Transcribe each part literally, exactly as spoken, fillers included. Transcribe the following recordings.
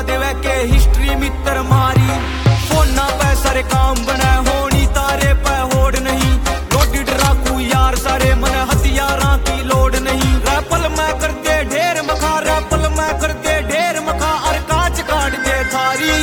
देवे के हिस्ट्री मित्र मारी। फोना पे सारे काम बने होनी तारे पे होड़ नहीं। रोटी डराकू यार सारे मन हथियारा की लोड नहीं। रैपल मैं करते ढेर मखा रैपल मैं करते ढेर मखा और कांच काट दे थारी।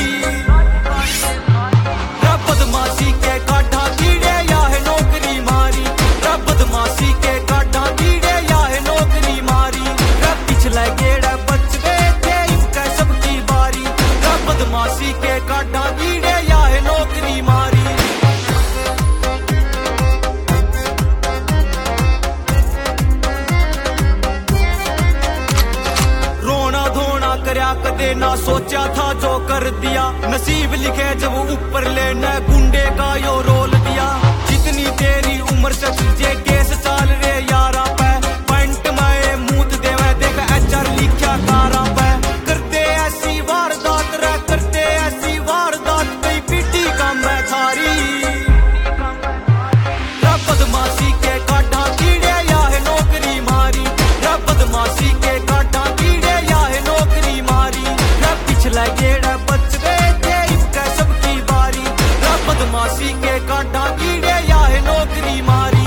बदमाशी के काटा कीड़े या है नौकरी मारी। बदमाशी के काटा कीड़े या है नौकरी मारी। पिछला गेड़ा बच गए थे इसका सबकी बारी। बदमाशी के काटा कीड़े या है नौकरी मारी। रोना धोना करया कदे ना सोचा था जो कर दिया। नसीब लिखे जब ऊपर लेने गुंडे का यो रोल दिया। जितनी तेरी उम्र से तुझे केस चाल रे यारा पे। पॉइंट में मूत देवे देख एचआर लिखा कारा पे। करते ऐसी वारदात रे करते ऐसी वारदात कई पीटी का मैं थारी। बदमाशी के काटा कीड़े या है नौकरी मारी। बदमाशी के काटा कीड़े या है नौकरी मारी। पिछला गेड़ा बच गए थे इसका सबकी बारी। बदमाशी के काटा कीड़े या है नौकरी मारी।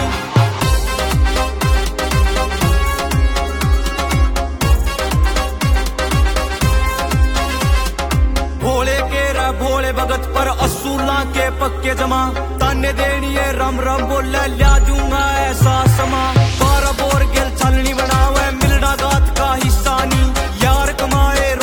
भोले के रा भोले भगत पर असूला के पक्के जमा। ताने देनी है रम रम बोले ल्या दूंगा ऐसा समा। बारह बोर गेल छलनी बनावे मिलना गात का हिस्सा नी। यार कमाए